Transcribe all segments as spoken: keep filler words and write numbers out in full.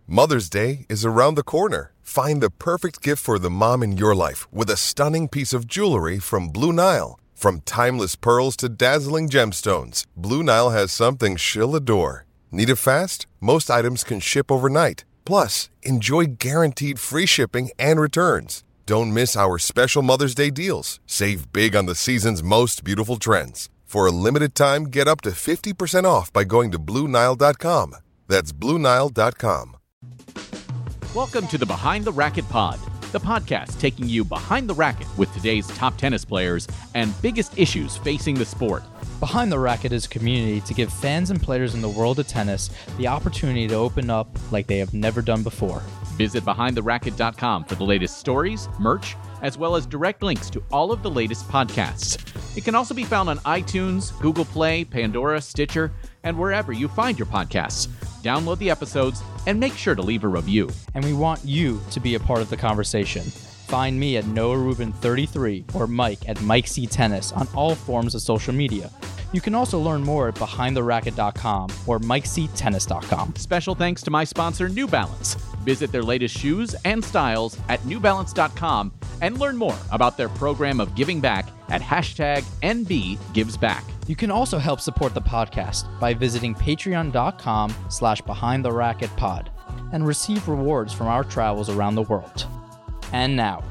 Mother's Day is around the corner. Find the perfect gift for the mom in your life with a stunning piece of jewelry from Blue Nile. From timeless pearls to dazzling gemstones, Blue Nile has something she'll adore. Need it fast? Most items can ship overnight. Plus, enjoy guaranteed free shipping and returns. Don't miss our special Mother's Day deals. Save big on the season's most beautiful trends. For a limited time, get up to fifty percent off by going to Blue Nile dot com. That's Blue Nile dot com. Welcome to the Behind the Racket Pod, the podcast taking you behind the racket with today's top tennis players and biggest issues facing the sport. Behind the Racket is a community to give fans and players in the world of tennis the opportunity to open up like they have never done before. Visit behind the racket dot com for the latest stories, merch, as well as direct links to all of the latest podcasts. It can also be found on iTunes, Google Play, Pandora, Stitcher, and wherever you find your podcasts. Download the episodes and make sure to leave a review. And we want you to be a part of the conversation. Find me at Noah Rubin thirty-three or Mike at Mike C Tennis on all forms of social media. You can also learn more at behind the racket dot com or mike c tennis dot com. Special thanks to my sponsor, New Balance. Visit their latest shoes and styles at new balance dot com and learn more about their program of giving back at hashtag N B Gives Back. You can also help support the podcast by visiting patreon dot com slash behind the racket pod and receive rewards from our travels around the world. And now,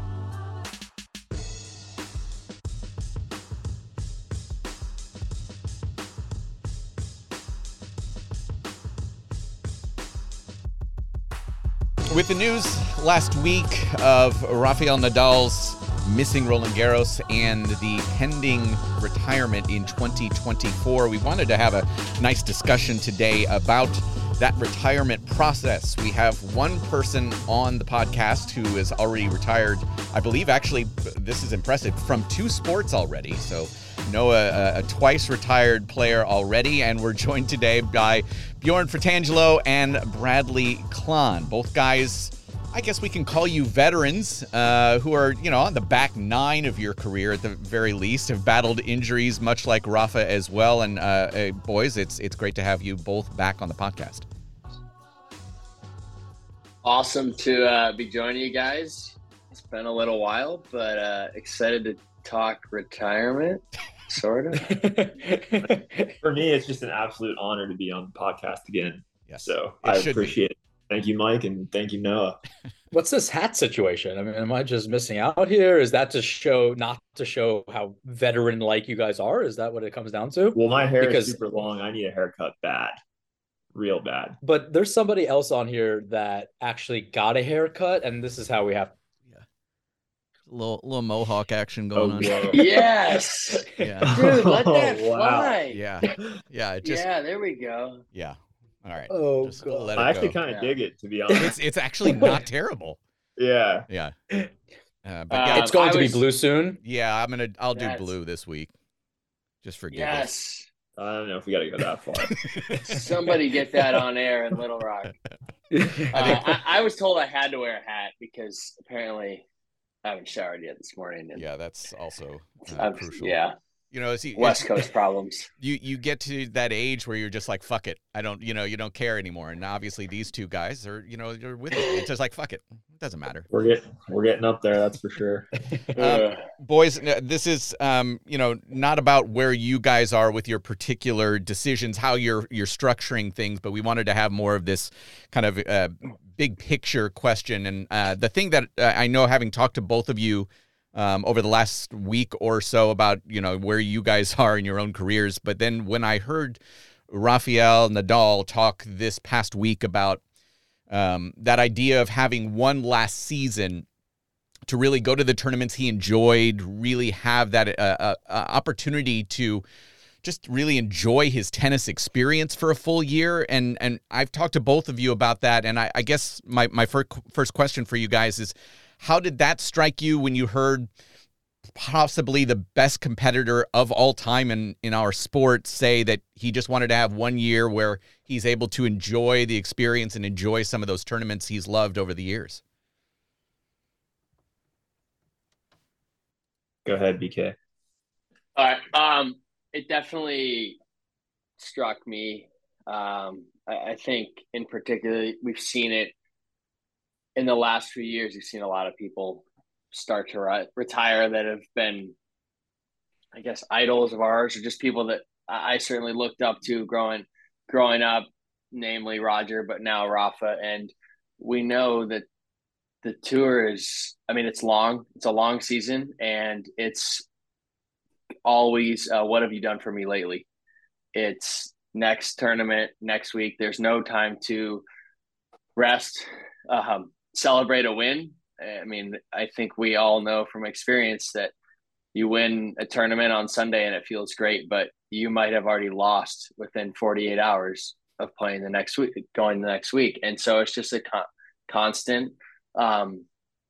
with the news last week of Rafael Nadal's missing Roland Garros and the pending retirement in twenty twenty-four, we wanted to have a nice discussion today about that retirement process. We have one person on the podcast who is already retired, I believe, actually, this is impressive, from two sports already. So Noah, a, a twice retired player already, and we're joined today by Bjorn Fratangelo and Bradley Klahn. Both guys, I guess we can call you veterans, uh, who are, you know, on the back nine of your career at the very least, have battled injuries much like Rafa as well. And uh, uh, boys, it's it's great to have you both back on the podcast. Awesome to uh, be joining you guys. It's been a little while, but uh, excited to talk retirement, sort of. For me, it's just an absolute honor to be on the podcast again. Yes, so I appreciate be. it. Thank you, Mike, and thank you, Noah. What's this hat situation? I mean, am I just missing out here? Is that to show, not to show how veteran-like you guys are? Is that what it comes down to? Well, my hair because, is super long. I need a haircut bad. Real bad. But there's somebody else on here that actually got a haircut, and this is how we have. Yeah, a little little mohawk action going oh, on. Whoa. Yes, yeah, dude, let that Oh, wow. fly. yeah, yeah. It just yeah, there we go. yeah. All right. Oh, just God. let it I actually go. kind of Yeah. dig it, to be honest. It's it's actually not terrible. Yeah. Yeah. Uh, but Uh, yeah, It's going I to was- be blue soon. yeah. I'm gonna I'll do That's- blue this week, just for giggles. Yes, I don't know if we got to go that far. somebody get that on air in Little Rock. Uh, I, I was told I had to wear a hat because apparently I haven't showered yet this morning. And Yeah, that's also uh, I'm- crucial. yeah, You know, see, West Coast problems. you you get to that age where you're just like, fuck it, I don't, you know, you don't care anymore. And obviously, these two guys are, you know, you're with it. It's just like, fuck it, it doesn't matter. We're getting we're getting up there, that's for sure. Um, boys, n- this is, um, you know, not about where you guys are with your particular decisions, how you're you're structuring things, but we wanted to have more of this kind of uh, big picture question. And uh, the thing that uh, I know, having talked to both of you um, over the last week or so about, you know, where you guys are in your own careers, but then when I heard Rafael Nadal talk this past week about um, that idea of having one last season to really go to the tournaments he enjoyed, really have that uh, uh, opportunity to just really enjoy his tennis experience for a full year. And and I've talked to both of you about that. And I, I guess my, my first, first question for you guys is, how did that strike you when you heard possibly the best competitor of all time in, in our sport say that he just wanted to have one year where he's able to enjoy the experience and enjoy some of those tournaments he's loved over the years? Go ahead, B K. All right. Um, it definitely struck me. Um, I, I think in particular, we've seen it in the last few years, you've seen a lot of people start to re- retire that have been, I guess, idols of ours, or just people that I, I certainly looked up to growing growing up, namely Roger, but now Rafa. And we know that the tour is, I mean, it's long. It's a long season, and it's always, uh, what have you done for me lately? It's next tournament, next week. There's no time to rest, um, celebrate a win. I mean, I think we all know from experience that you win a tournament on Sunday and it feels great, but you might have already lost within forty-eight hours of playing the next week, going the next week. And so it's just a con- constant, um,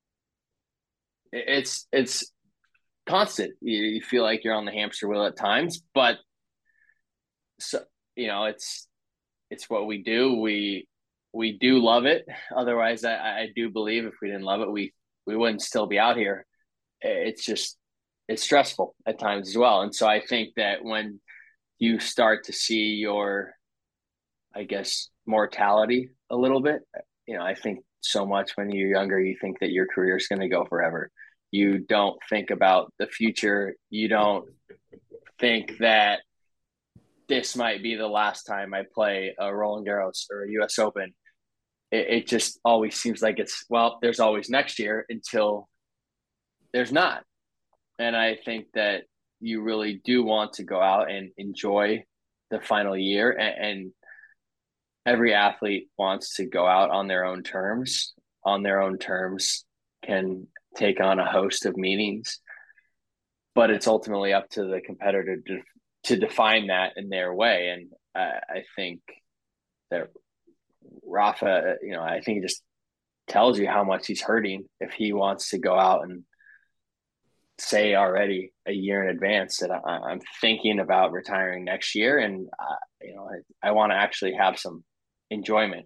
it's, it's constant. You, you feel like you're on the hamster wheel at times, but so, you know, it's, it's what we do. We, we do love it. Otherwise, I, I do believe if we didn't love it, we, we wouldn't still be out here. It's just, it's stressful at times as well. And so I think that when you start to see your, I guess, mortality a little bit, you know, I think so much when you're younger, you think that your career is going to go forever. You don't think about the future. You don't think that this might be the last time I play a Roland Garros or a U S Open. It, it just always seems like it's, well, there's always next year until there's not. And I think that you really do want to go out and enjoy the final year. And, and every athlete wants to go out on their own terms. On their own terms can take on a host of meanings, but it's ultimately up to the competitor to, to define that in their way. And uh, I think that Rafa, you know, I think he just tells you how much he's hurting if he wants to go out and say already a year in advance that I, I'm thinking about retiring next year. And, uh, you know, I, I want to actually have some enjoyment.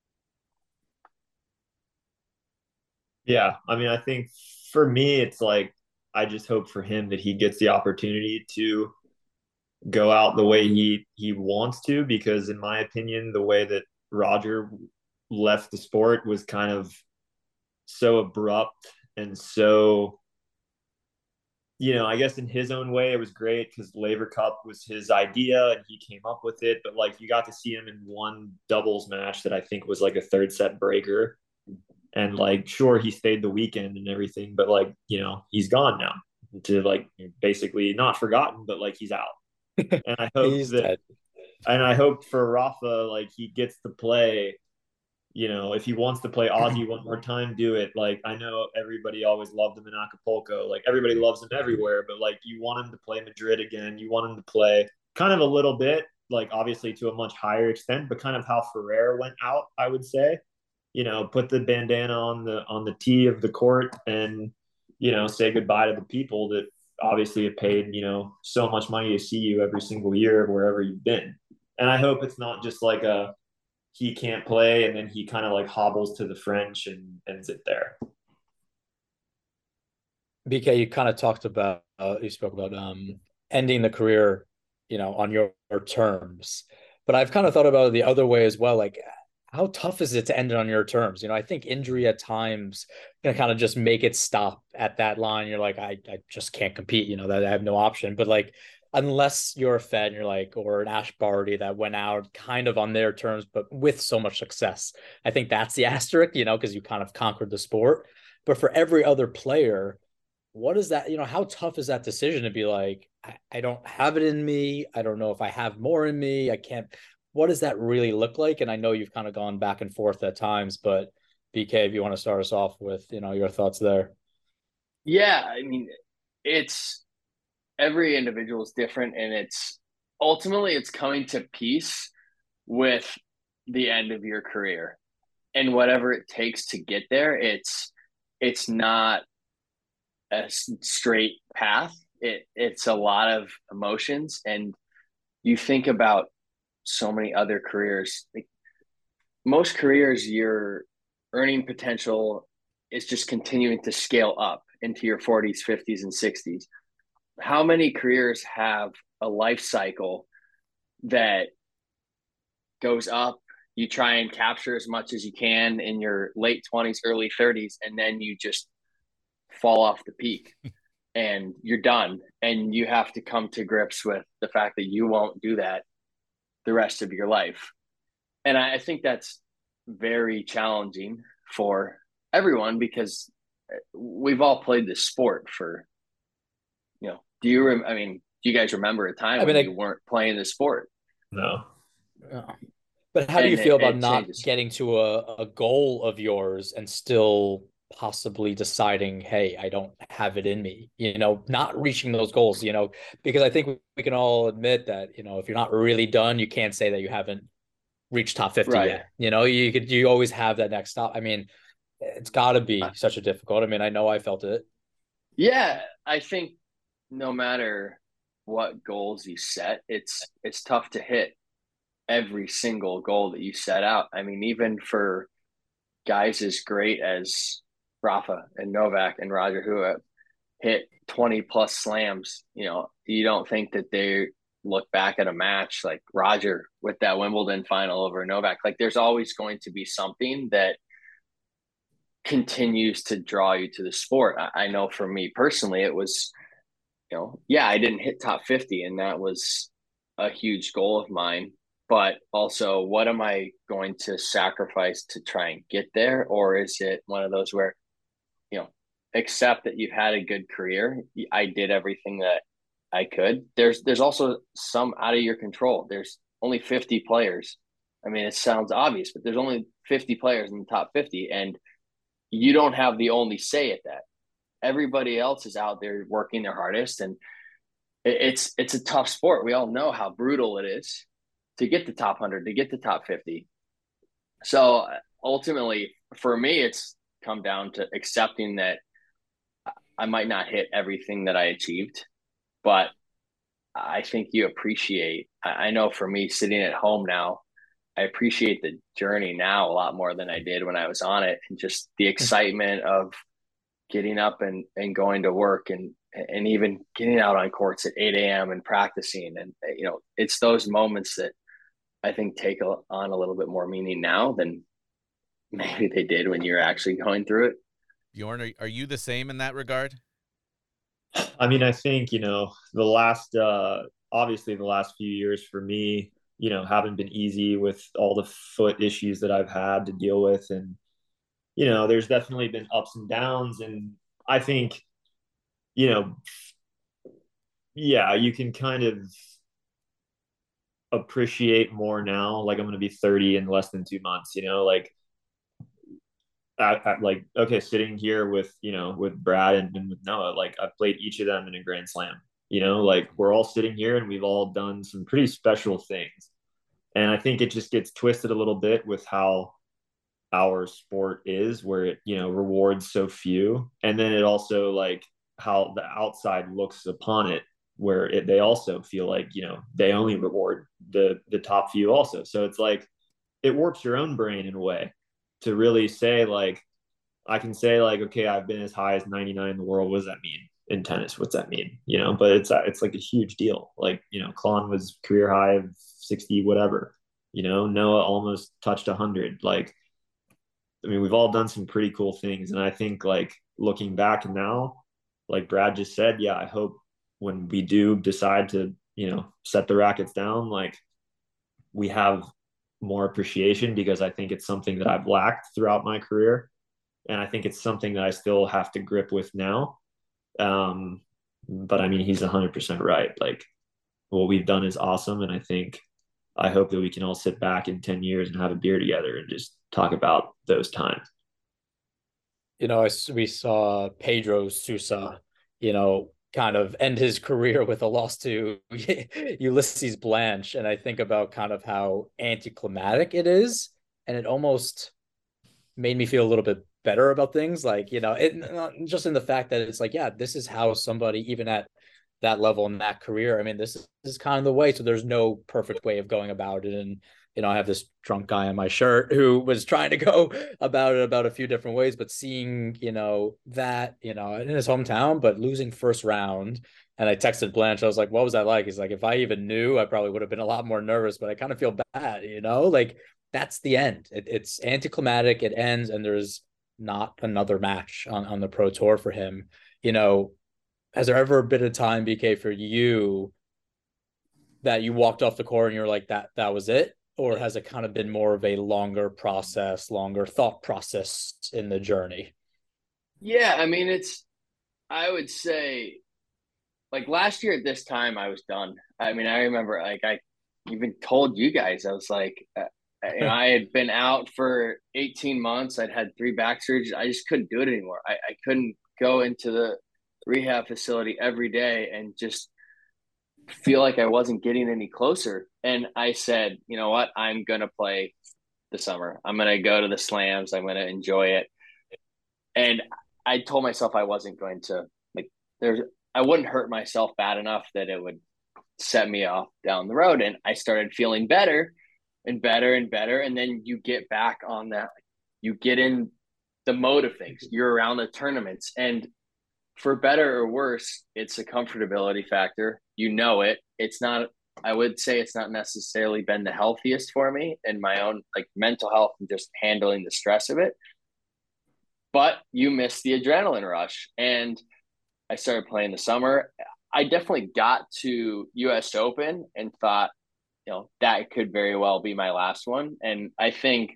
Yeah. I mean, I think for me, it's like, I just hope for him that he gets the opportunity to go out the way he, he wants to, because in my opinion, the way that Roger left the sport was kind of so abrupt and so, you know, I guess in his own way, it was great because Laver Cup was his idea and he came up with it. But like, you got to see him in one doubles match that I think was like a third set breaker. And like, sure, he stayed the weekend and everything, but like, you know, he's gone now to like basically not forgotten, but like he's out. And I hope He's that, dead. and I hope for Rafa, like he gets to play, you know, if he wants to play Aussie one more time, do it. Like, I know everybody always loved him in Acapulco. Like, everybody loves him everywhere, but like, you want him to play Madrid again. You want him to play kind of a little bit, like obviously to a much higher extent, but kind of how Ferrer went out, I would say. You know, put the bandana on the on the tee of the court and, you know, say goodbye to the people that obviously have paid, you know, so much money to see you every single year wherever you've been. And I hope it's not just like a he can't play and then he kind of like hobbles to the French and ends it there. B K, you kind of talked about uh, you spoke about um ending the career, you know, on your, your terms. But I've kind of thought about it the other way as well. Like, how tough is it to end it on your terms? You know, I think injury at times can kind of just make it stop at that line. You're like, I, I just can't compete, you know, that I have no option. But like, unless you're a Fed and you're like, or an Ash Barty that went out kind of on their terms, but with so much success, I think that's the asterisk, you know, because you kind of conquered the sport. But for every other player, what is that, you know, how tough is that decision to be like, I, I don't have it in me. I don't know if I have more in me. I can't. What does that really look like? And I know you've kind of gone back and forth at times, but B K, if you want to start us off with, you know, your thoughts there. Yeah, I mean, it's every individual is different, and it's ultimately it's coming to peace with the end of your career and whatever it takes to get there. It's it's not a straight path. It it's a lot of emotions, and you think about so many other careers. Like, most careers, your earning potential is just continuing to scale up into your forties, fifties, and sixties. How many careers have a life cycle that goes up you try and capture as much as you can in your late twenties, early thirties, and then you just fall off the peak and you're done. And you have to come to grips with the fact that you won't do that the rest of your life. And I think that's very challenging for everyone, because we've all played this sport for, you know, do you, rem- I mean, do you guys remember a time I mean, when I, you weren't playing the sport? No. no. But how do you feel it, about it not changes. getting to a, a goal of yours and still possibly deciding, hey, I don't have it in me, you know, not reaching those goals, you know, because I think we can all admit that, you know, if you're not really done, you can't say that you haven't reached top fifty right. yet. You know, you could, you always have that next stop. I mean, it's got to be such a difficult. I mean, I know I felt it. Yeah, I think no matter what goals you set, it's it's tough to hit every single goal that you set out. I mean, even for guys as great as Rafa and Novak and Roger, who have hit twenty plus slams, you know, you don't think that they look back at a match like Roger with that Wimbledon final over Novak. Like, there's always going to be something that continues to draw you to the sport. I, I know for me personally, it was, you know, yeah, I didn't hit top fifty, and that was a huge goal of mine. But also, what am I going to sacrifice to try and get there? Or is it one of those where, you know, accept that you've had a good career. I did everything that I could. There's there's also some out of your control. There's only fifty players. I mean, it sounds obvious, but there's only fifty players in the top fifty, and you don't have the only say at that. Everybody else is out there working their hardest, and it's it's a tough sport. We all know how brutal it is to get the top one hundred, to get the top fifty. So ultimately, for me, it's come down to accepting that I might not hit everything that I achieved, but I think you appreciate, I know for me sitting at home now, I appreciate the journey now a lot more than I did when I was on it. And just the excitement of getting up and, and going to work, and, and even getting out on courts at eight a.m. and practicing. And, you know, it's those moments that I think take on a little bit more meaning now than maybe they did when you're actually going through it. Bjorn, are, are you the same in that regard? I mean, I think, you know, the last, uh, obviously the last few years for me, you know, haven't been easy with all the foot issues that I've had to deal with. And, you know, there's definitely been ups and downs. And I think, you know, yeah, you can kind of appreciate more now. Like, I'm going to be thirty in less than two months, you know, like, I, I, like, okay, sitting here with, you know, with Brad and, and with Noah, like, I've played each of them in a Grand Slam, you know, like, we're all sitting here and we've all done some pretty special things. And I think it just gets twisted a little bit with how our sport is, where it, you know, rewards so few. And then it also, like, how the outside looks upon it, where it, they also feel like, you know, they only reward the, the top few also. So it's like, it warps your own brain in a way to really say, like, I can say, like, okay, I've been as high as ninety-nine in the world. What does that mean in tennis? What's that mean? You know, but it's, it's like a huge deal. Like, you know, Klon was career high of sixty, whatever, you know, Noah almost touched a hundred. Like, I mean, we've all done some pretty cool things. And I think, like, looking back now, like Brad just said, yeah, I hope when we do decide to, you know, set the rackets down, like, we have more appreciation, because I think it's something that I've lacked throughout my career. And I think it's something that I still have to grip with now. Um, but I mean, he's one hundred percent right. Like, what we've done is awesome. And I think, I hope that we can all sit back in ten years and have a beer together and just talk about those times. You know, we saw Pedro Sousa, you know, kind of end his career with a loss to Ulysses Blanche. And I think about kind of how anticlimactic it is. And it almost made me feel a little bit better about things. Like, you know, it, just in the fact that it's like, yeah, this is how somebody, even at that level in that career, I mean, this is, this is kind of the way. So there's no perfect way of going about it. And, you know, I have this drunk guy on my shirt who was trying to go about it about a few different ways, but seeing, you know, that, you know, in his hometown, but losing first round. And I texted Blanche, I was like, what was that like? He's like, if I even knew, I probably would have been a lot more nervous, but I kind of feel bad, you know, like that's the end. It, it's anticlimactic. It ends, and there's not another match on, on the Pro Tour for him. You know, has there ever been a time, B K, for you that you walked off the court and you're like, that, that was it? Or has it kind of been more of a longer process, longer thought process in the journey? Yeah, I mean, it's, I would say, like last year at this time, I was done. I mean, I remember, like, I even told you guys, I was like, uh, you know, I had been out for eighteen months. I'd had three back surgeries. I just couldn't do it anymore. I, I couldn't go into the rehab facility every day and just feel like I wasn't getting any closer. And I said, you know what? I'm going to play the summer. I'm going to go to the slams. I'm going to enjoy it. And I told myself I wasn't going to, like, there's, I wouldn't hurt myself bad enough that it would set me off down the road. And I started feeling better and better and better. And then you get back on that, you get in the mode of things. You're around the tournaments, and for better or worse, it's a comfortability factor. You know it. It's not, I would say it's not necessarily been the healthiest for me in my own, like, mental health and just handling the stress of it. But you miss the adrenaline rush. And I started playing the summer. I definitely got to U S Open and thought, you know, that could very well be my last one. And I think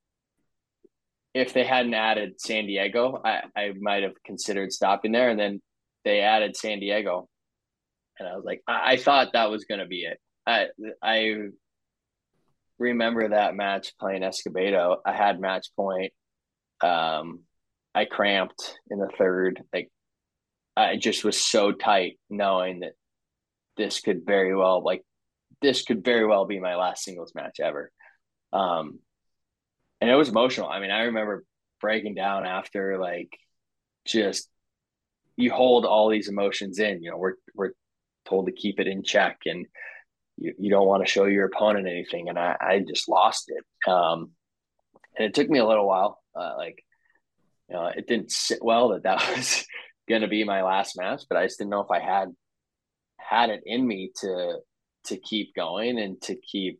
if they hadn't added San Diego, I, I might have considered stopping there. And then they added San Diego. And I was like, I, I thought that was going to be it. I, I remember that match playing Escobedo. I had match point. Um, I cramped in the third. Like, I just was so tight knowing that this could very well, like, this could very well be my last singles match ever. Um, and it was emotional. I mean, I remember breaking down after, like, just, you hold all these emotions in, you know, we're, we're told to keep it in check, and you, you don't want to show your opponent anything. And I, I just lost it. Um, and it took me a little while. Uh, like, you know, it didn't sit well that that was going to be my last match, but I just didn't know if I had, had it in me to, to keep going and to keep,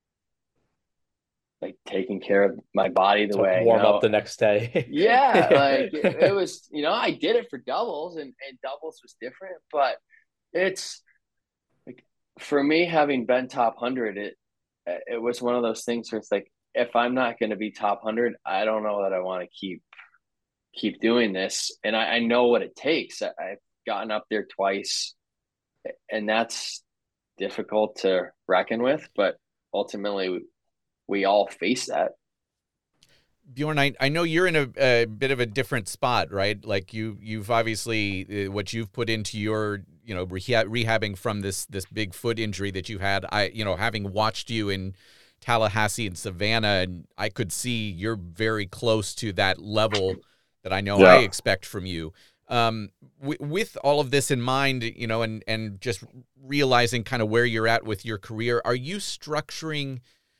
like, taking care of my body the to way warm you know, up the next day. yeah, like it, it was, you know, I did it for doubles, and, and doubles was different, but it's like, for me, having been top one hundred, it it was one of those things where it's like, if I'm not going to be top one hundred, I don't know that I want to keep keep doing this. And I, I know what it takes. I, I've gotten up there twice, and that's difficult to reckon with, but ultimately we, we all face that. Bjorn, I, I know you're in a, a bit of a different spot, right? Like you, you've obviously, uh, what you've put into your, you know, rehab, rehabbing from this, this big foot injury that you had. I, you know, having watched you in Tallahassee and Savannah, and I could see you're very close to that level that I know Yeah. I expect from you. Um, w- with all of this in mind, you know, and, and just realizing kind of where you're at with your career, are you structuring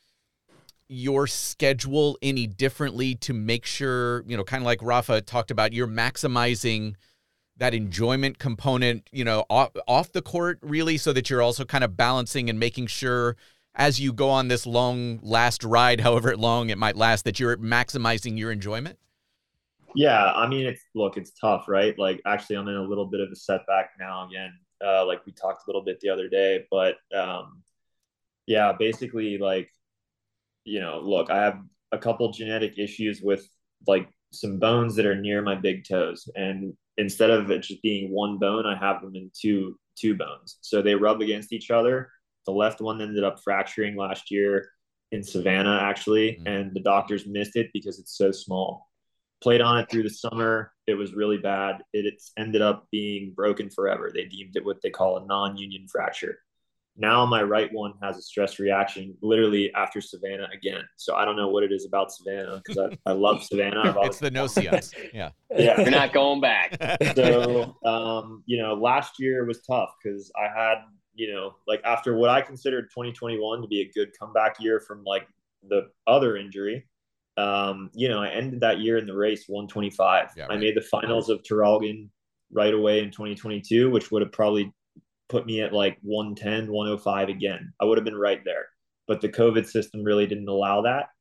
your schedule any differently to make sure, you know, kind of like Rafa talked about, you're maximizing that enjoyment component, you know, off, off the court, really, so that you're also kind of balancing and making sure as you go on this long last ride, however long it might last, that you're maximizing your enjoyment? Yeah, I mean, it's look, it's tough, right? Like, actually, I'm in a little bit of a setback now again, uh, like we talked a little bit the other day, but um, yeah, basically, like, you know, look, I have a couple genetic issues with, like, some bones that are near my big toes, and instead of it just being one bone, I have them in two two bones, so they rub against each other. The left one ended up fracturing last year in Savannah, actually, mm-hmm. and the doctors missed it because it's so small. Played on it through the summer. It was really bad. It it's ended up being broken forever. They deemed it what they call a non-union fracture. Now my right one has a stress reaction literally after Savannah again. So I don't know what it is about Savannah, because I, I love Savannah. I've always it's the no-see-us. Yeah. Yeah. You're not going back. So, um, you know, last year was tough because I had, you know, like, after what I considered twenty twenty-one to be a good comeback year from, like, the other injury, um, you know, I ended that year in the race one twenty-five. Yeah, right. I made the finals of Terralgan right away in twenty twenty-two, which would have probably put me at like one ten, one oh five again. I would have been right there, but the COVID system really didn't allow that.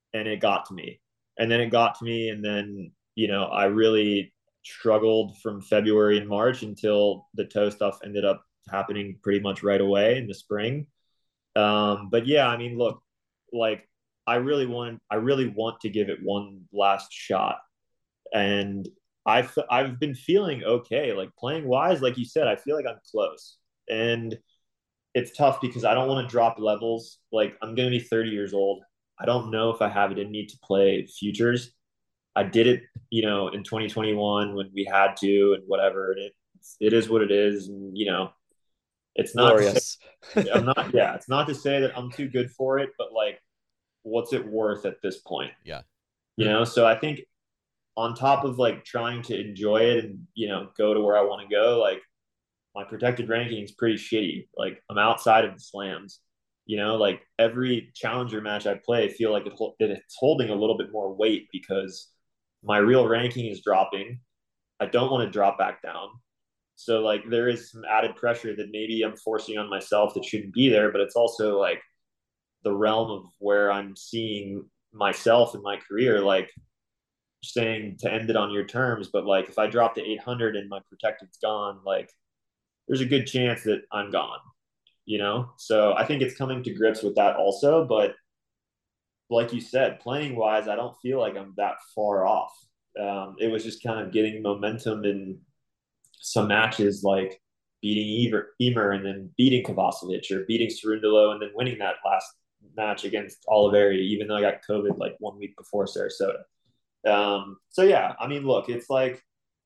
and it got to me. And then it got to me. And then, you know, I really struggled from February and March until the toe stuff ended up happening pretty much right away in the spring. Um, but yeah, I mean, look, like I really want, I really want to give it one last shot. And I've, I've been feeling okay, like playing wise, like you said, I feel like I'm close. And it's tough because I don't want to drop levels. Like I'm going to be thirty years old. I don't know if I have it in me to play futures. I did it, you know, in twenty twenty-one when we had to and whatever. And it, it is what it is. And, you know, it's not, Glorious. say, I'm not, yeah, it's not to say that I'm too good for it, but like, what's it worth at this point? Yeah. You know, so I think on top of like trying to enjoy it and, you know, go to where I want to go, like my protected ranking is pretty shitty. Like I'm outside of the slams, you know, like every challenger match I play, I feel like it, it's holding a little bit more weight because my real ranking is dropping. I don't want to drop back down. So like there is some added pressure that maybe I'm forcing on myself that shouldn't be there, but it's also like the realm of where I'm seeing myself in my career, like saying to end it on your terms. But like if I drop to eight hundred and my protected's gone, like there's a good chance that I'm gone, you know? So I think it's coming to grips with that also. But like you said, playing wise, I don't feel like I'm that far off. Um, it was just kind of getting momentum in some matches, like beating Eber, Emer and then beating Kovacevic or beating Cerundolo and then winning that last match against Oliveri, even though I got COVID like one week before Sarasota. Um, so yeah, I mean, look, it's like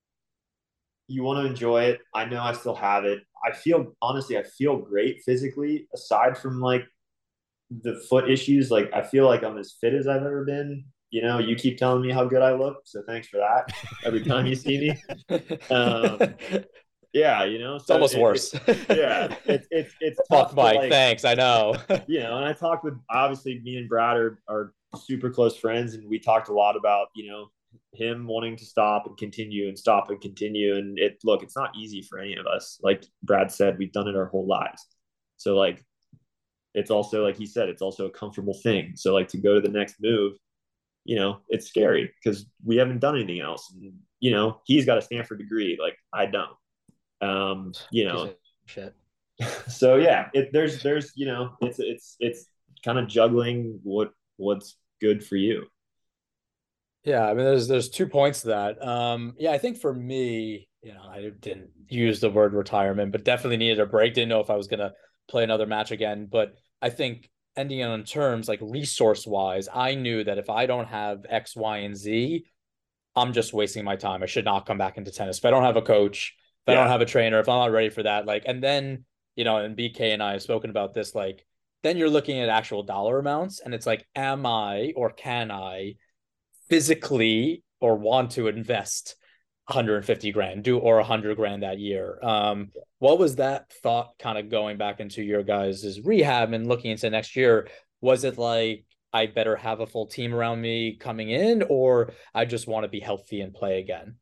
you want to enjoy it. I know I still have it. I feel honestly, I feel great physically, aside from like the foot issues. Like I feel like I'm as fit as I've ever been. You know, you keep telling me how good I look, so thanks for that. Every time you see me, um, yeah, you know, so it's almost it, worse. It, yeah, it's it's it's Fuck, tough. Mike. Like, thanks. I know. you know, and I talked with obviously me and Brad are are super close friends, and we talked a lot about you know him wanting to stop and continue and stop and continue. And it look, it's not easy for any of us. Like Brad said, we've done it our whole lives. So like, it's also like he said, it's also a comfortable thing. So like to go to the next move, you know, it's scary because we haven't done anything else. And, you know, he's got a Stanford degree, like I don't. Um, you know, shit. So yeah, it, there's there's you know, it's it's it's kind of juggling what what's good for you. Yeah, I mean, there's there's two points to that. Um, yeah, I think for me, you know, I didn't use the word retirement, but definitely needed a break. Didn't know if I was gonna play another match again. But I think ending on terms like resource wise, I knew that if I don't have X, Y, and Z, I'm just wasting my time. I should not come back into tennis. If I don't have a coach, if I Yeah. don't have a trainer, if I'm not ready for that, like, and then, you know, and B K and I have spoken about this, like, then you're looking at actual dollar amounts and it's like, am I or can I physically or want to invest one hundred fifty grand do or one hundred grand that year? Um, what was that thought kind of going back into your guys' rehab and looking into next year? Was it like, I better have a full team around me coming in, or I just want to be healthy and play again?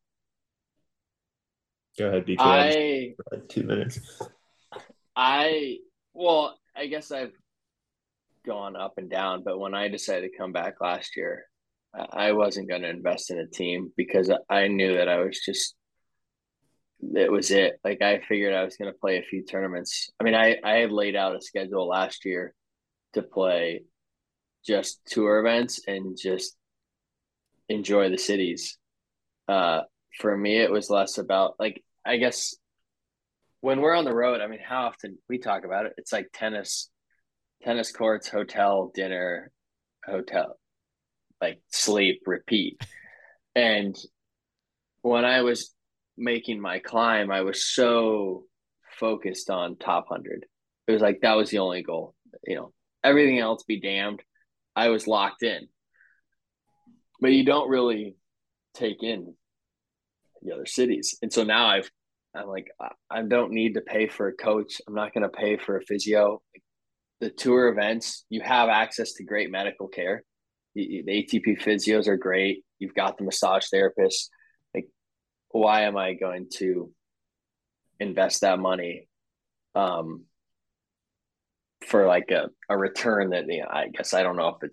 Go ahead, B K. I, Like two minutes. I, well, I guess I've gone up and down, but when I decided to come back last year, I wasn't going to invest in a team because I knew that I was just, it was it. Like I figured I was going to play a few tournaments. I mean, I, I had laid out a schedule last year to play just tour events and just enjoy the cities. Uh, for me, it was less about like, I guess when we're on the road, I mean, how often we talk about it, it's like tennis, tennis courts, hotel, dinner, hotel, like sleep, repeat. And when I was making my climb, I was so focused on top one hundred. It was like that was the only goal. You know, everything else be damned. I was locked in. But you don't really take in the other cities. And so now I've I'm like I don't need to pay for a coach. I'm not going to pay for a physio. The tour events, you have access to great medical care. The, the A T P physios are great. You've got the massage therapists. Like, why am I going to invest that money um, for like a, a return that, you know, I guess I don't know if it's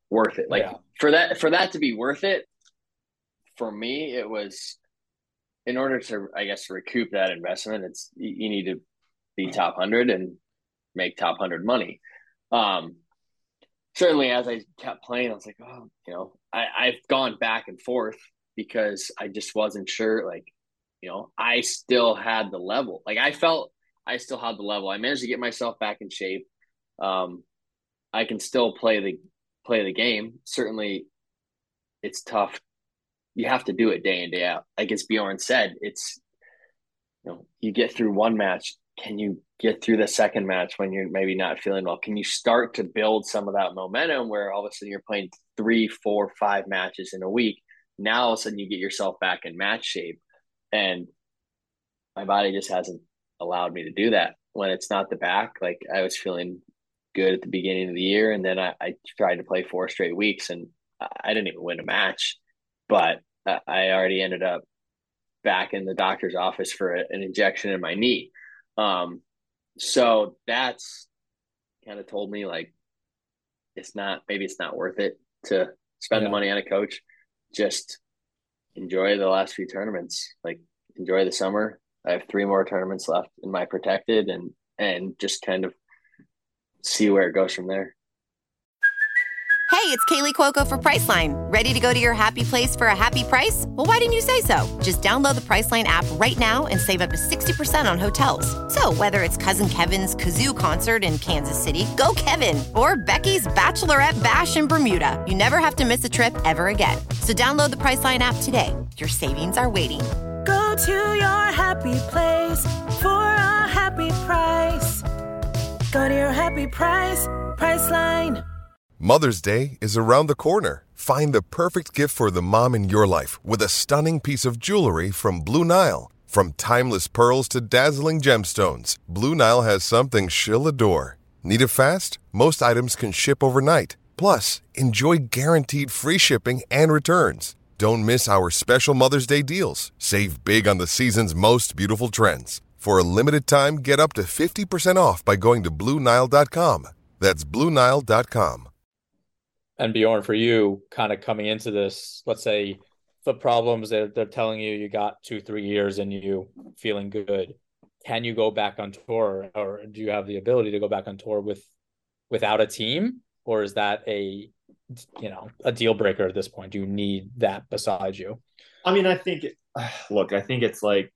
worth it. Like Yeah. for that, for that to be worth it, for me, it was in order to, I guess, recoup that investment. It's you, you need to be top hundred and make top hundred money. Um, certainly, as I kept playing, I was like, oh, you know, I, I've gone back and forth because I just wasn't sure. Like, you know, I still had the level. Like I felt I still had the level. I managed to get myself back in shape. Um, I can still play the play the game. Certainly, it's tough. You have to do it day in day out. Like as Bjorn said, it's you know you get through one match. Can you get through the second match when you're maybe not feeling well? Can you start to build some of that momentum where all of a sudden you're playing three, four, five matches in a week? Now all of a sudden you get yourself back in match shape, and my body just hasn't allowed me to do that. When it's not the back, like I was feeling good at the beginning of the year, and then I, I tried to play four straight weeks, and I didn't even win a match, but I already ended up back in the doctor's office for a, an injection in my knee. Um, so that's kind of told me like, it's not, maybe it's not worth it to spend Yeah. the money on a coach. Just enjoy the last few tournaments, like enjoy the summer. I have three more tournaments left in my protected, and, and just kind of see where it goes from there. Hey, it's Kaylee Cuoco for Priceline. Ready to go to your happy place for a happy price? Well, why didn't you say so? Just download the Priceline app right now and save up to sixty percent on hotels. So whether it's Cousin Kevin's Kazoo Concert in Kansas City, go Kevin, or Becky's Bachelorette Bash in Bermuda, you never have to miss a trip ever again. So download the Priceline app today. Your savings are waiting. Go to your happy place for a happy price. Go to your happy price, Priceline. Mother's Day is around the corner. Find the perfect gift for the mom in your life with a stunning piece of jewelry from Blue Nile. From timeless pearls to dazzling gemstones, Blue Nile has something she'll adore. Need it fast? Most items can ship overnight. Plus, enjoy guaranteed free shipping and returns. Don't miss our special Mother's Day deals. Save big on the season's most beautiful trends. For a limited time, get up to fifty percent off by going to Blue Nile dot com. That's Blue Nile dot com. And Bjorn, for you, kind of coming into this, let's say the problems that they're telling you you got two, three years and you feeling good. Can you go back on tour, or do you have the ability to go back on tour with without a team, or is that a you know a deal breaker at this point? Do you need that beside you? I mean, I think look, I think it's like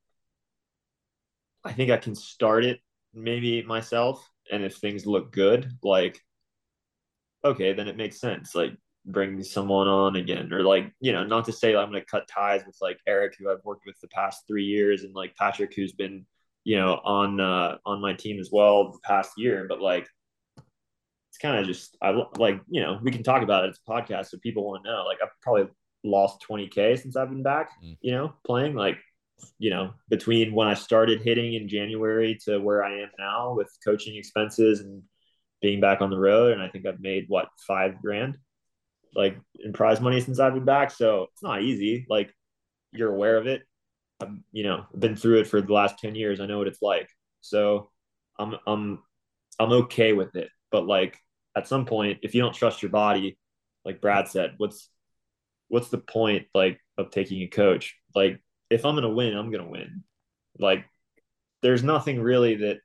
I think I can start it maybe myself, and if things look good, like okay, then it makes sense. Like bring someone on again, or like, you know, not to say I'm going to cut ties with like Eric, who I've worked with the past three years, and like Patrick, who's been, you know, on, uh, on my team as well the past year. But like, it's kind of just, I like, you know, we can talk about it. It's a podcast, so people want to know, like, I've probably lost twenty K since I've been back, mm. you know, playing, like, you know, between when I started hitting in January to where I am now with coaching expenses and being back on the road. And I think I've made what, five grand like in prize money since I've been back. So it's not easy. Like you're aware of it. I've, you know, been through it for the last ten years. I know what it's like. So I'm, I'm, I'm okay with it. But like at some point, if you don't trust your body, like Brad said, what's, what's the point like of taking a coach? Like if I'm going to win, I'm going to win. Like there's nothing really that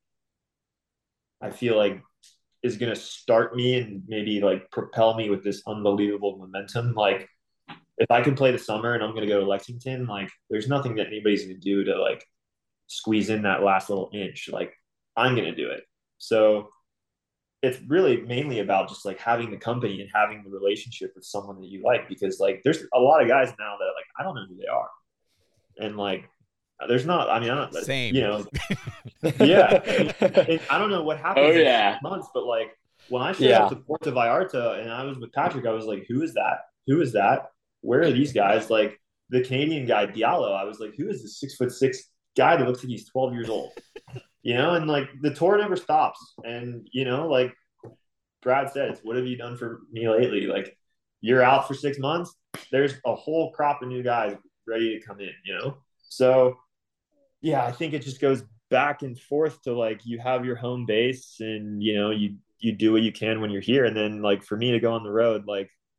I feel like is going to start me and maybe like propel me with this unbelievable momentum. Like if I can play the summer and I'm going to go to Lexington, like there's nothing that anybody's going to do to like squeeze in that last little inch. Like I'm going to do it. So it's really mainly about just like having the company and having the relationship with someone that you like, because like there's a lot of guys now that like I don't know who they are, and like there's not, I mean, I don't, Same. you know, yeah. And I don't know what happens oh, in yeah. six months, but like when I showed yeah. up to Puerto Vallarta and I was with Patrick, I was like, who is that? Who is that? Where are these guys? Like the Canadian guy, Diallo, I was like, who is this six foot six guy that looks like he's twelve years old? You know, and like the tour never stops. And, you know, like Brad says, what have you done for me lately? Like you're out for six months. There's a whole crop of new guys ready to come in, you know? So, yeah, I think it just goes back and forth to like you have your home base and, you know, you you do what you can when you're here. And then like for me to go on the road, like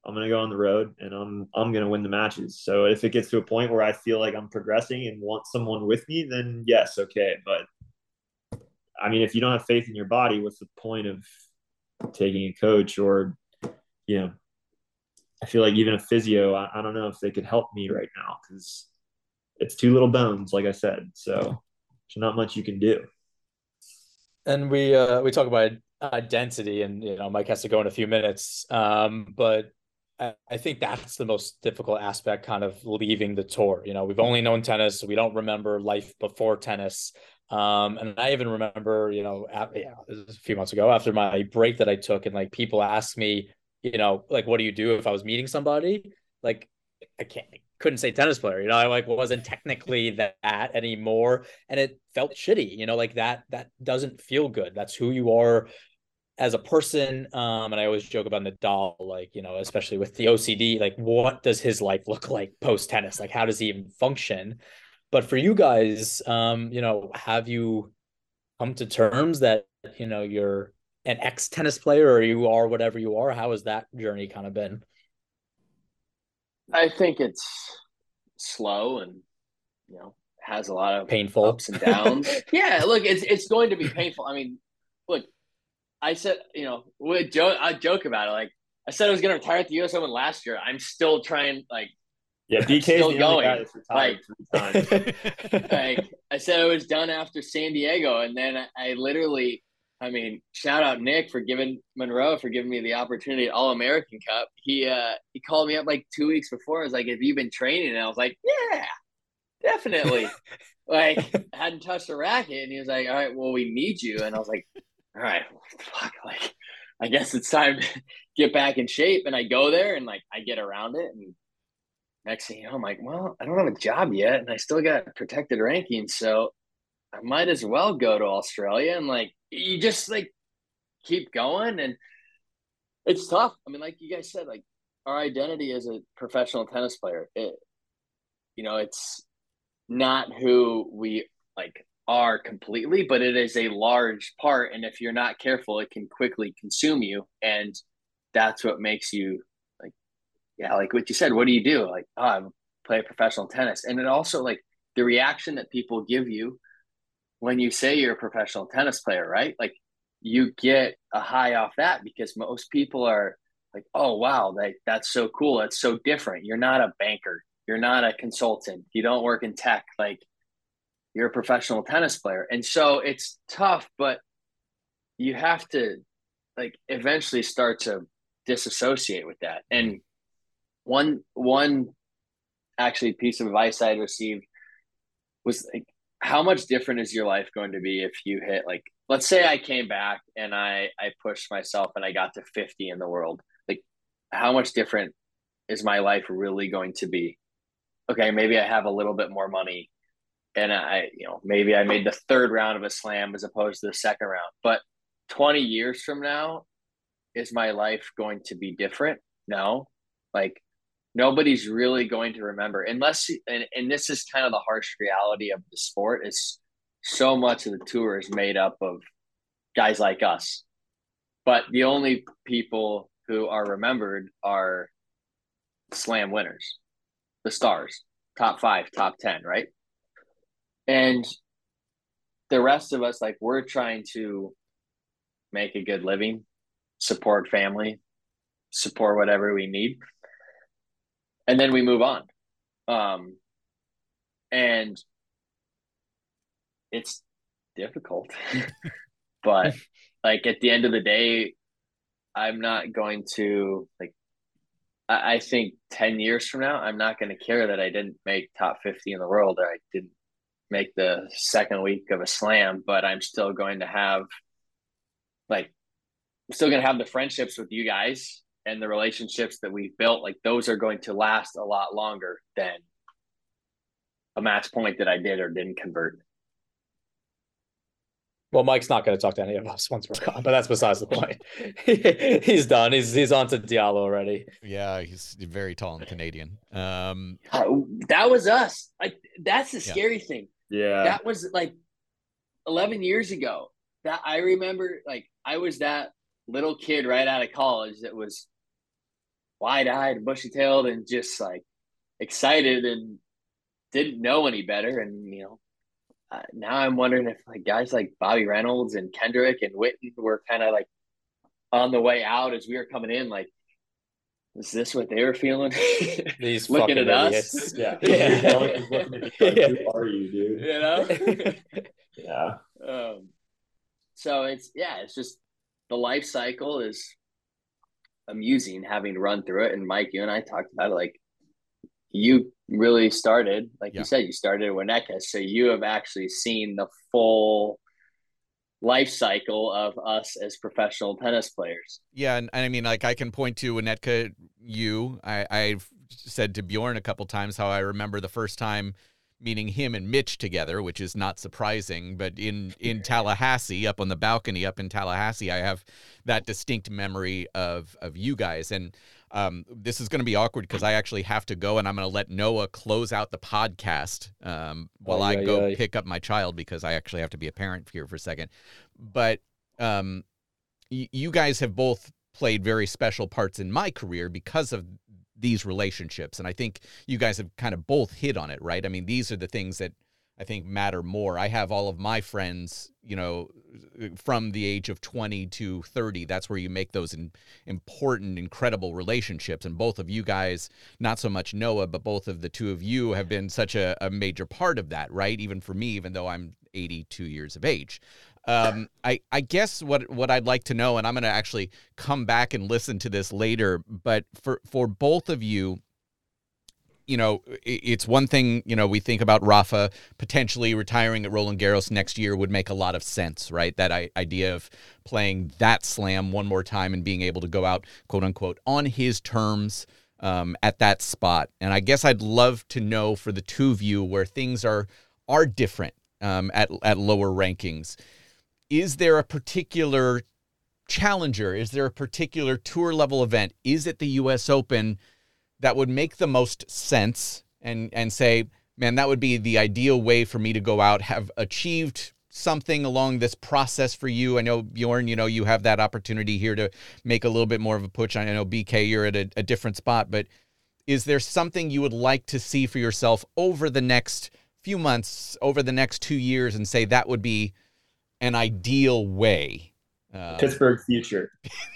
I'm going to go on the road and I'm I'm going to win the matches. So if it gets to a point where I feel like I'm progressing and want someone with me, then yes, okay. But I mean, if you don't have faith in your body, what's the point of taking a coach? Or, you know, I feel like even a physio, I, I don't know if they could help me right now because it's two little bones, like I said. So there's not much you can do. And we uh, we talk about identity, and you know, Mike has to go in a few minutes. Um, but I, I think that's the most difficult aspect, kind of leaving the tour. You know, we've only known tennis, so we don't remember life before tennis. Um, and I even remember, you know, at, yeah, a few months ago after my break that I took, and like people asked me, you know, like, what do you do if I was meeting somebody? Like, I can't, couldn't say tennis player, you know, I like wasn't technically that anymore. And it felt shitty, you know, like that, that doesn't feel good. That's who you are as a person. Um, and I always joke about Nadal, like, you know, especially with the O C D, like what does his life look like post tennis? Like, how does he even function? But for you guys, um, you know, have you come to terms that, you know, you're an ex tennis player or you are whatever you are? How has that journey kind of been? I think it's slow and, you know, has a lot of painful ups and downs. Yeah, look, it's it's going to be painful. I mean, look, I said, you know, we joke, I joke about it. Like I said, I was going to retire at the U S Open last year. I'm still trying, like, yeah, B K's still the going. Only guy that's retired like, three times. like I said, I was done after San Diego, and then I, I literally. I mean, shout out Nick for giving Monroe for giving me the opportunity at All American Cup. He uh he called me up like two weeks before. I was like, "Have you been training?" And I was like, "Yeah, definitely." Like, I hadn't touched a racket, and he was like, "All right, well, we need you." And I was like, "All right, well, fuck, like, I guess it's time to get back in shape." And I go there, and like, I get around it, and next thing you know, I'm like, "Well, I don't have a job yet, and I still got protected rankings, so I might as well go to Australia." And like, you just like keep going, and it's tough. I mean, like you guys said, like our identity as a professional tennis player, it, you know, it's not who we like are completely, but it is a large part. And if you're not careful, it can quickly consume you. And that's what makes you like, yeah, like what you said, what do you do? Like, oh, I play professional tennis. And it also like the reaction that people give you when you say you're a professional tennis player, right? Like you get a high off that because most people are like, oh, wow, like, that's so cool. That's so different. You're not a banker. You're not a consultant. You don't work in tech. Like you're a professional tennis player. And so it's tough, but you have to like eventually start to disassociate with that. And one, one actually piece of advice I received was like, how much different is your life going to be if you hit like, let's say I came back and I, I pushed myself and I got to fifty in the world. Like how much different is my life really going to be? Okay. Maybe I have a little bit more money and I, you know, maybe I made the third round of a slam as opposed to the second round, but twenty years from now, is my life going to be different? No, like nobody's really going to remember unless, and, and this is kind of the harsh reality of the sport is so much of the tour is made up of guys like us. But the only people who are remembered are slam winners, the stars, top five, top ten, right? And the rest of us, like we're trying to make a good living, support family, support whatever we need. And then we move on. Um, and it's difficult, but like at the end of the day, I'm not going to like, I, I think ten years from now, I'm not going to care that I didn't make top fifty in the world or I didn't make the second week of a slam, but I'm still going to have like, I'm still going to have the friendships with you guys and the relationships that we've built. Like those are going to last a lot longer than a match point that I did or didn't convert. Well, Mike's not going to talk to any of us once we're gone, but that's besides the point. He's done. He's he's on to Diallo already. Yeah, he's very tall and Canadian. Um, that was us. Like that's the scary yeah. thing. Yeah, that was like eleven years ago. That I remember. Like I was that little kid right out of college that was wide-eyed, bushy-tailed, and just like excited and didn't know any better. And you know, uh, now I'm wondering if like guys like Bobby Reynolds and Kendrick and Witten were kind of like on the way out as we were coming in. Like, is this what they were feeling? These looking fucking at idiots. us. Yeah. Yeah. Looking at you like, who are you, dude? You know? Yeah. Um, so it's, yeah, it's just the life cycle is amusing having run through it. And Mike, you and I talked about it. Like, you really started, like Yeah. you said, you started at Winnetka. So you have actually seen the full life cycle of us as professional tennis players. Yeah, and, and I mean, like, I can point to Winnetka U. I, I've said to Bjorn a couple times how I remember the first time meeting him and Mitch together, which is not surprising, but in, in Tallahassee, up on the balcony up in Tallahassee, I have that distinct memory of, of you guys. And um, this is going to be awkward because I actually have to go, and I'm going to let Noah close out the podcast um, while Aye, I aye, go aye. pick up my child, because I actually have to be a parent here for a second. But um, y- you guys have both played very special parts in my career because of these relationships. And I think you guys have kind of both hit on it, right? I mean, these are the things that I think matter more. I have all of my friends, you know, from the age of twenty to thirty. That's where you make those in, important, incredible relationships. And both of you guys, not so much Noah, but both of the two of you have been such a, a major part of that, right? Even for me, even though I'm eighty-two years of age. Um, I, I guess what, what I'd like to know, and I'm going to actually come back and listen to this later, but for, for both of you, you know, it, it's one thing, you know, we think about Rafa potentially retiring at Roland Garros next year would make a lot of sense, right? That I, idea of playing that slam one more time and being able to go out, quote unquote, on his terms um, at that spot. And I guess I'd love to know for the two of you where things are, are different um, at, at lower rankings. Is there a particular challenger? Is there a particular tour level event? Is it the U S Open that would make the most sense and, and say, man, that would be the ideal way for me to go out, have achieved something along this process for you? I know, Bjorn, you know, you have that opportunity here to make a little bit more of a push. I know, B K, you're at a, a different spot, but is there something you would like to see for yourself over the next few months, over the next two years, and say that would be an ideal way? Um, Pittsburgh future.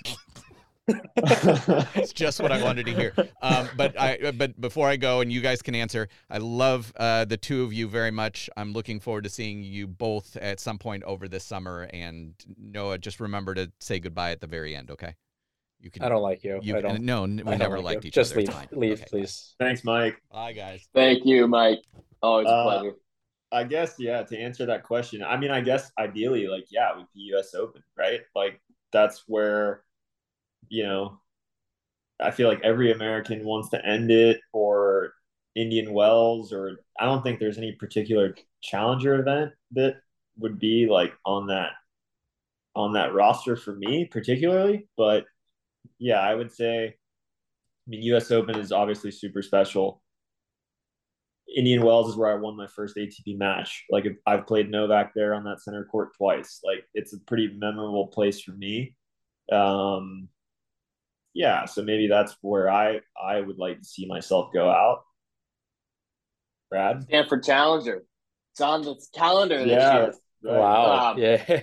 It's just what I wanted to hear. Um, but I, but before I go, and you guys can answer, I love uh, the two of you very much. I'm looking forward to seeing you both at some point over this summer. And Noah, just remember to say goodbye at the very end, okay? You can. I don't like you. You I don't. no, we I don't never like liked you. each Just other. leave. It's fine. Leave, Okay, please. Thanks, Mike. Bye, guys. Thank you, Mike. Always a Uh, pleasure. I guess, yeah, to answer that question, I mean, I guess ideally, like, yeah, with the U S Open, right? Like, that's where, you know, I feel like every American wants to end it, or Indian Wells, or I don't think there's any particular challenger event that would be like on that on that roster for me particularly. But yeah, I would say, I mean, U S Open is obviously super special. Indian Wells is where I won my first A T P match. Like, I've played Novak there on that center court twice. Like, it's a pretty memorable place for me. Um, yeah, so maybe that's where I I would like to see myself go out. Brad? Stanford Challenger. It's on the calendar this Yeah. year. Right. Wow. Um, yeah.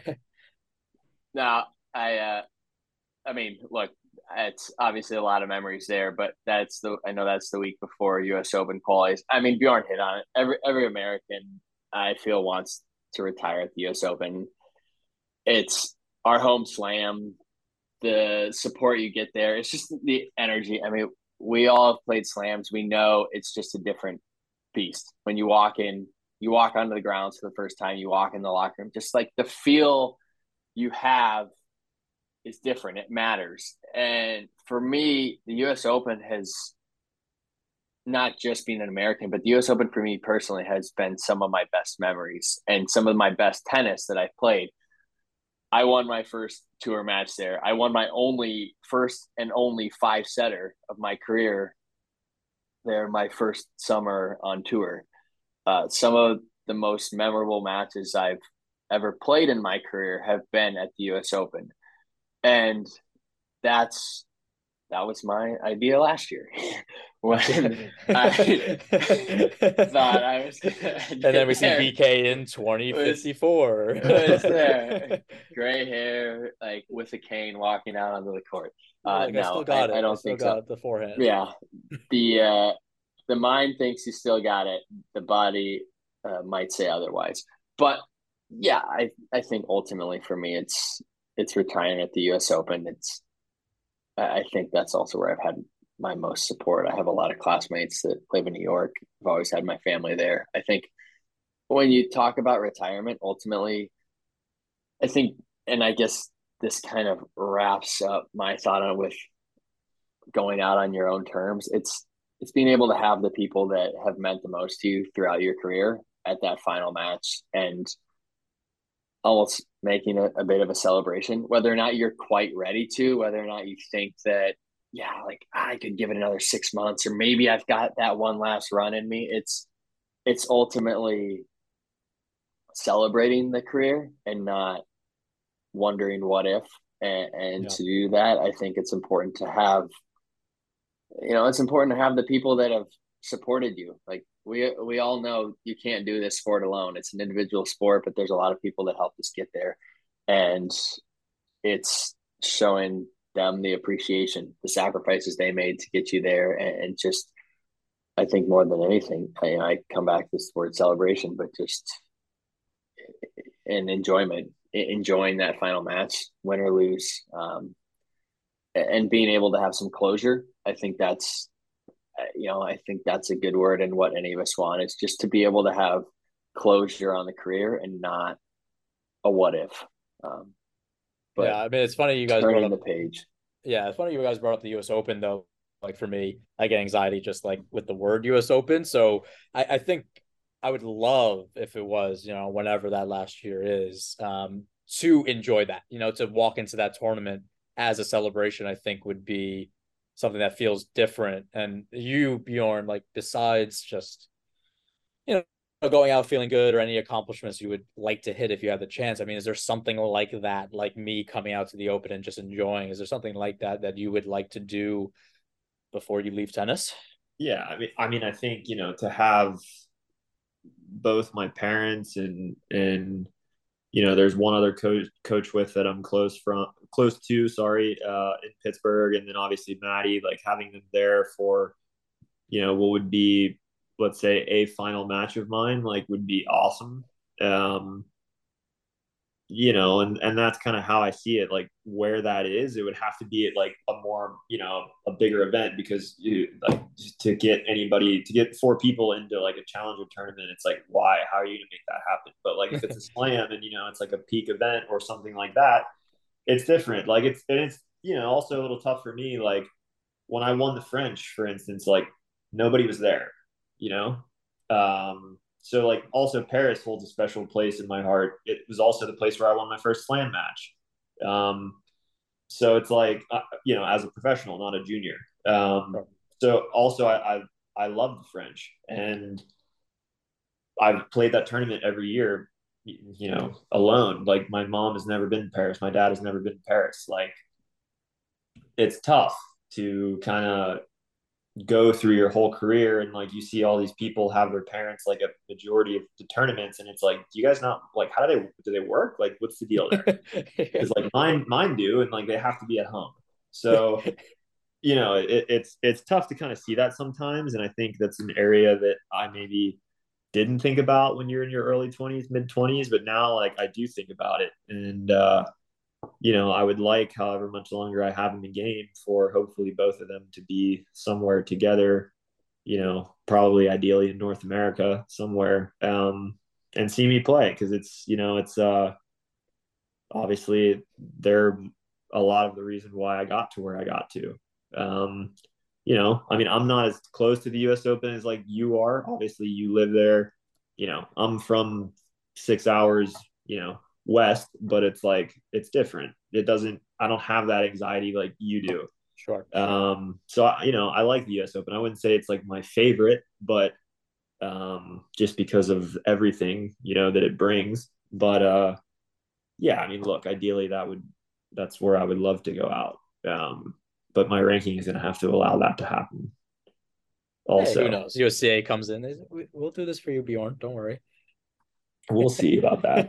No, I uh I mean, look, it's obviously a lot of memories there, but that's the I know that's the week before U S Open qualies. I mean, Bjorn hit on it. Every every American, I feel, wants to retire at the U S Open. It's our home slam, the support you get there. It's just the energy. I mean, we all have played slams. We know it's just a different beast. When you walk in, you walk onto the grounds for the first time, you walk in the locker room, just like the feel you have is different. It matters. And for me, the U S Open has not just been an American, but the U S Open for me personally has been some of my best memories and some of my best tennis that I've played. I won my first tour match there. I won my only first and only five setter of my career there, my first summer on tour. Uh, some of the most memorable matches I've ever played in my career have been at the U S Open. And that's that was my idea last year when I thought I was gonna and then we there. see B K in twenty fifty-four. Was, was there gray hair, like with a cane, walking out onto the court? Uh, like, no, I still got I, it. I don't I still think got so. the forehand. Yeah, the uh, the mind thinks you still got it. The body uh, might say otherwise. But yeah, I I think ultimately for me, it's it's retiring at the U S Open. It's I think that's also where I've had my most support. I have a lot of classmates that live in New York. I've always had my family there. I think when you talk about retirement, ultimately, I think, and I guess this kind of wraps up my thought on with going out on your own terms. It's it's being able to have the people that have meant the most to you throughout your career at that final match and almost making it a bit of a celebration, whether or not you're quite ready to, whether or not you think that, yeah, like I could give it another six months, or maybe I've got that one last run in me. It's, it's ultimately celebrating the career and not wondering what if. And, and yeah. to do that, I think it's important to have, you know, it's important to have the people that have supported you. Like we, we all know you can't do this sport alone. It's an individual sport, but there's a lot of people that helped us get there. And it's showing them the appreciation, the sacrifices they made to get you there. And, and just, I think more than anything, I, I come back to this word celebration, but just an enjoyment, enjoying that final match, win or lose, um, and being able to have some closure. I think that's, you know, I think that's a good word. And what any of us want is just to be able to have closure on the career and not a what if. Um, but yeah, I mean, it's funny you guys turning brought up the page. Yeah, it's funny you guys brought up the U S Open though. Like for me, I get anxiety just like with the word U S Open. So I, I think I would love if it was, you know, whenever that last year is, um, to enjoy that, you know, to walk into that tournament as a celebration, I think would be something that feels different. And you, Bjorn, like besides just, you know, going out feeling good or any accomplishments you would like to hit if you had the chance, I mean, is there something like that, like me coming out to the Open and just enjoying? Is there something like that that you would like to do before you leave tennis? Yeah, I mean, I mean, I think, you know, to have both my parents and and you know, there's one other coach coach with that I'm close from close to, sorry, uh, in Pittsburgh, and then obviously Maddie, like having them there for, you know, what would be, let's say, a final match of mine, like would be awesome. Um, you know, and and that's kind of how I see it. Like where that is, it would have to be at like a more, you know, a bigger event, because you like to get anybody to get four people into like a challenger tournament, it's like, why? How are you gonna make that happen? But like if it's a slam and, you know, it's like a peak event or something like that, it's different. Like it's and it's, you know, also a little tough for me. Like when I won the French, for instance, like nobody was there, you know. Um, So like also Paris holds a special place in my heart. It was also the place where I won my first slam match. Um, so it's like, uh, you know, as a professional, not a junior. Um, so also I, I, I love the French, and I've played that tournament every year, you know, alone. Like my mom has never been to Paris. My dad has never been to Paris. Like it's tough to kind of go through your whole career, and like you see all these people have their parents like a majority of the tournaments, and it's like, do you guys not like, how do they do they work, like what's the deal there? Because like mine mine do, and like they have to be at home. So you know, it, it's it's tough to kind of see that sometimes, and I think that's an area that I maybe didn't think about when you're in your early twenties, mid twenties, but now like I do think about it. And uh you know, I would like, however much longer I have in the game, for hopefully both of them to be somewhere together, you know, probably ideally in North America somewhere, um, and see me play. Cause it's, you know, it's, uh, obviously they're a lot of the reason why I got to where I got to. Um, you know, I mean, I'm not as close to the U S Open as like you are. Obviously you live there, you know, I'm from six hours, you know, west, but it's like it's different. It doesn't, I don't have that anxiety like you do. Sure. Um so you know, I like the U S Open. I wouldn't say it's like my favorite, but um just because of everything, you know, that it brings. But uh yeah, I mean, look, ideally that would that's where I would love to go out. Um but my ranking is going to have to allow that to happen. Also, hey, who knows? U S C A comes in. We'll do this for you, Bjorn. Don't worry. We'll see about that.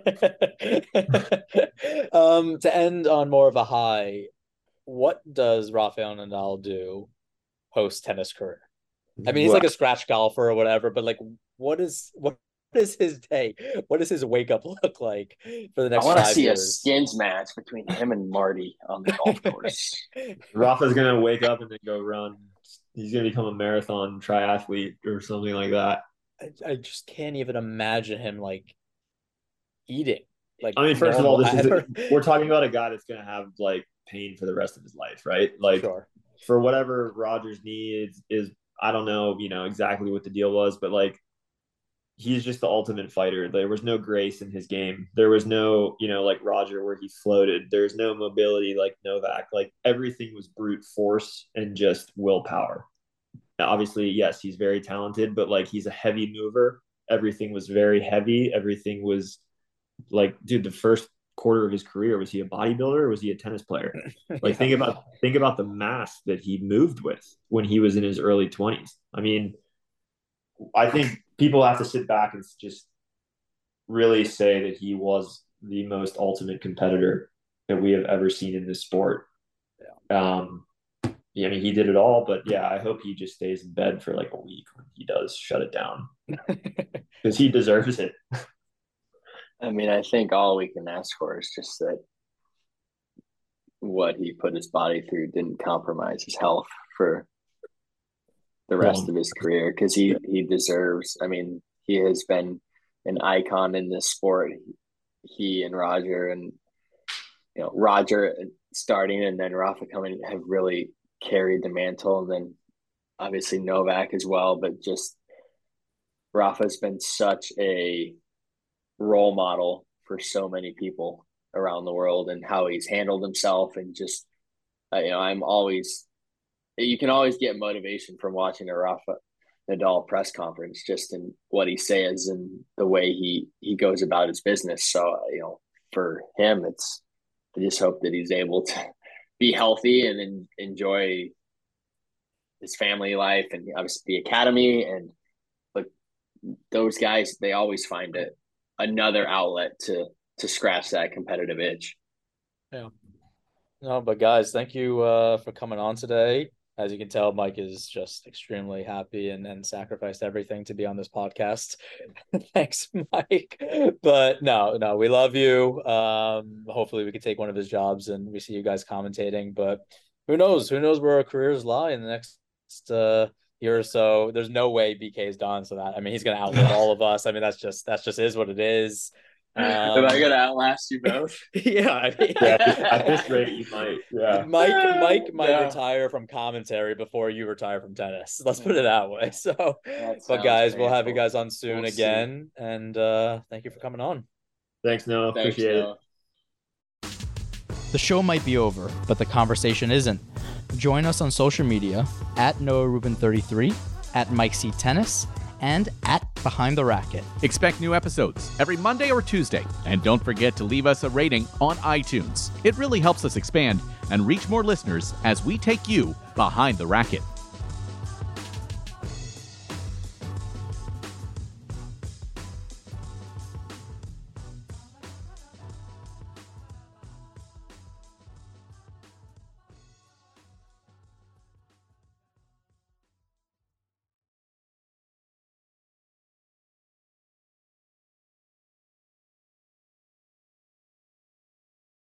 um, to end on more of a high, what does Rafael Nadal do post tennis career? I mean, he's Well, like a scratch golfer or whatever, but like, what is what is his day? What does his wake up look like for the I next want to five see years? a skins match between him and Marty on the golf course. Rafa's going to wake up and then go run. He's going to become a marathon triathlete or something like that. I, I just can't even imagine him like eating. Like, I mean, first of all, this is normal- a, we're talking about a guy that's going to have like pain for the rest of his life, right? Like, Sure. for whatever Roger's needs is, I don't know, you know, exactly what the deal was, but like, he's just the ultimate fighter. There was no grace in his game. There was no, you know, like Roger where he floated. There's no mobility like Novak. Like everything was brute force and just willpower. Now, obviously, yes, he's very talented, but like he's a heavy mover. Everything was very heavy. Everything was like, dude, the first quarter of his career, was he a bodybuilder or was he a tennis player? Like Yeah. think about think about the mass that he moved with when he was in his early twenties. I mean, I think people have to sit back and just really say that he was the most ultimate competitor that we have ever seen in this sport. Yeah. Um, yeah, I mean, he did it all, but yeah, I hope he just stays in bed for like a week when he does shut it down because he deserves it. I mean, I think all we can ask for is just that what he put his body through didn't compromise his health for the rest Well, of his career, because he, he deserves, I mean, he has been an icon in this sport. He and Roger and, you know, Roger starting and then Rafa coming have really carried the mantle, and then obviously Novak as well, but just Rafa's been such a role model for so many people around the world and how he's handled himself, and just uh, you know, I'm always you can always get motivation from watching a Rafa Nadal press conference, just in what he says and the way he he goes about his business. So you know, for him, it's I just hope that he's able to be healthy and en- enjoy his family life and obviously the academy. And but those guys, they always find it another outlet to to scratch that competitive itch. Yeah. No, but guys, thank you uh, for coming on today. As you can tell, Mike is just extremely happy and, and sacrificed everything to be on this podcast. Thanks, Mike. But no, no, we love you. Um, hopefully we can take one of his jobs and we see you guys commentating. But who knows? Who knows where our careers lie in the next uh, year or so? There's no way B K is done. So that, I mean, he's going to outlive all of us. I mean, that's just, that's just is what it is. Um, Am I gonna outlast you both? Yeah, I mean, yeah, at this, at this rate, you might. Yeah. Mike, Mike might Yeah. retire from commentary before you retire from tennis. Let's put it that way. So, That but sounds guys, we'll have you painful. guys on soon We'll see. again, and uh, thank you for coming on. Thanks, Noah. Thanks, Appreciate Noah. it. The show might be over, but the conversation isn't. Join us on social media at Noah Rubin thirty-three, at Mike C Tennis, and at Behind the Racket. Expect new episodes every Monday or Tuesday. And don't forget to leave us a rating on iTunes. It really helps us expand and reach more listeners as we take you behind the racket.